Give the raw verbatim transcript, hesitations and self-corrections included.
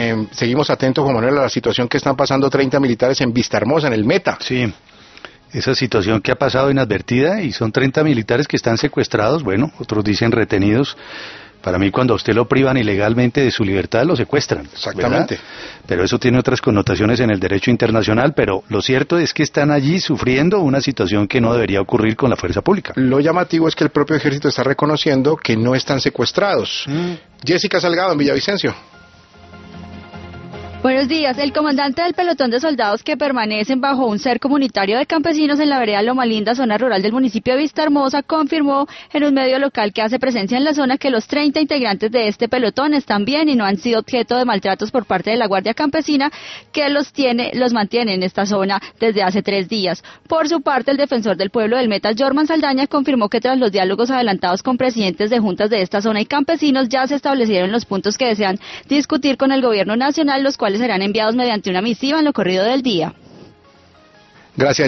eh, seguimos atentos, Juan Manuel, a la situación que están pasando treinta militares en Vistahermosa, en el Meta. Sí, esa situación que ha pasado inadvertida y son treinta militares que están secuestrados, bueno, otros dicen retenidos. Para mí, cuando a usted lo privan ilegalmente de su libertad, lo secuestran. Exactamente. ¿Verdad? Pero eso tiene otras connotaciones en el derecho internacional, pero lo cierto es que están allí sufriendo una situación que no debería ocurrir con la fuerza pública. Lo llamativo es que el propio ejército está reconociendo que no están secuestrados. Mm. Jessica Salgado, en Villavicencio. Buenos días. El comandante del pelotón de soldados que permanecen bajo un cerco comunitario de campesinos en la vereda Loma Linda, zona rural del municipio de Vistahermosa, confirmó en un medio local que hace presencia en la zona que los treinta integrantes de este pelotón están bien y no han sido objeto de maltratos por parte de la Guardia Campesina, que los tiene, los mantiene en esta zona desde hace tres días. Por su parte, el defensor del pueblo del Meta, Jorman Saldaña, confirmó que tras los diálogos adelantados con presidentes de juntas de esta zona y campesinos, ya se establecieron los puntos que desean discutir con el gobierno nacional, los cuales serán enviados mediante una misiva en lo corrido del día. Gracias.